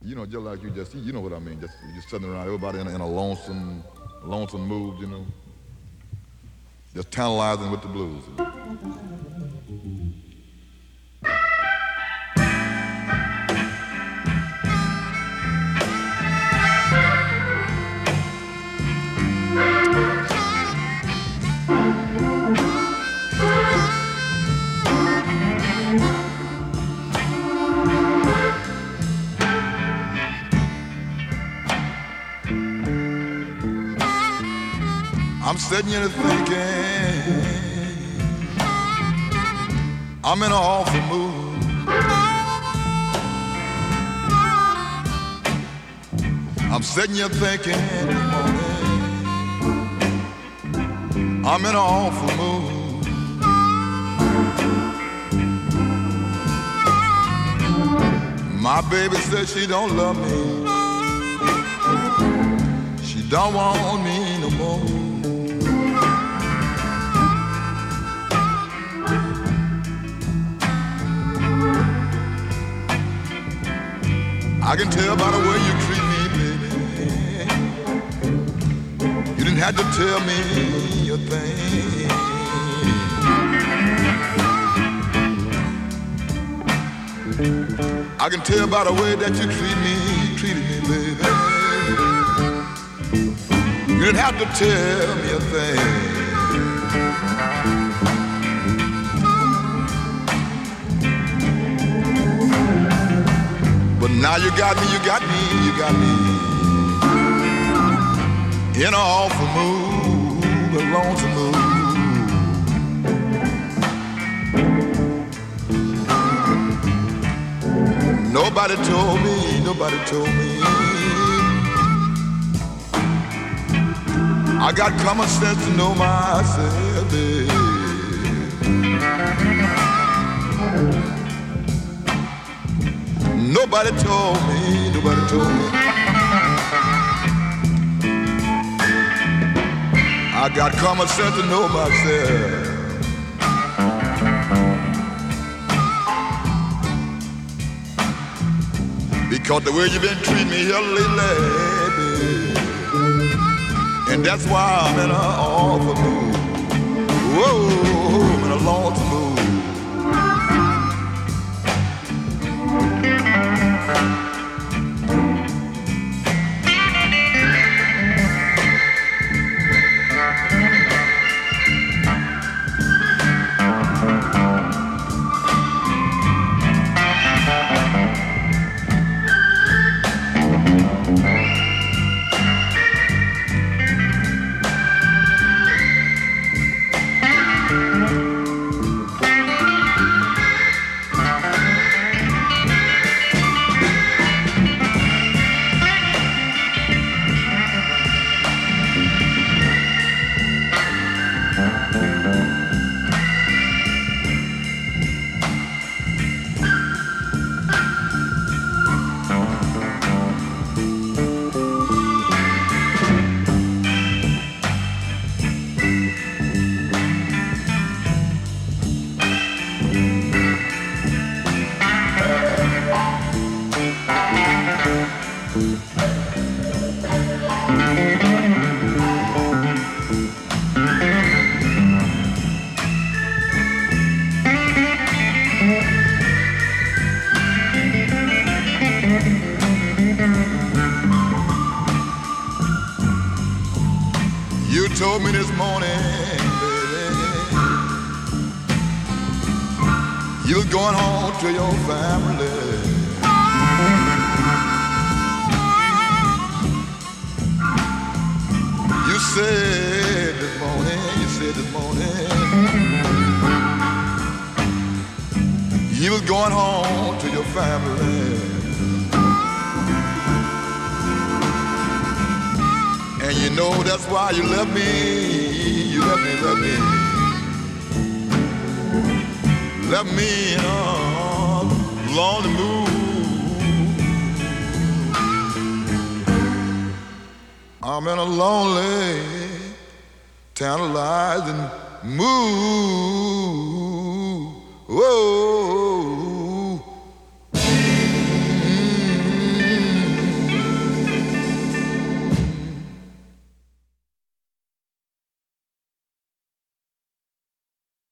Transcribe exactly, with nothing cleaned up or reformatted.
You know, just like you just, you know what I mean. Just you just sitting around, everybody in a, in a lonesome, lonesome mood, you know, just tantalizing with the blues. You know? I'm sitting here thinking I'm in an awful mood. I'm sitting here thinking I'm in an awful mood. My baby said she don't love me. She don't want me no more. I can tell by the way you treat me, baby. You didn't have to tell me a thing. I can tell by the way that you treat me, you treated me, baby. You didn't have to tell me a thing. But now you got me, you got me, you got me in an awful mood, a lonesome mood. Nobody told me, nobody told me I got common sense to know myself, babe. Nobody told me, nobody told me I got common sense to know myself. Because the way you've been treating me here lately, baby, and that's why I'm in an awful mood. Whoa, I'm in a lonesome mood. You told me this morning, baby, you was going home to your family. You said this morning, you said this morning, you was going home to your family. And you know that's why you left me, you left me, left me. Left me in a lonely mood. I'm in a lonely, tantalizing mood. Whoa.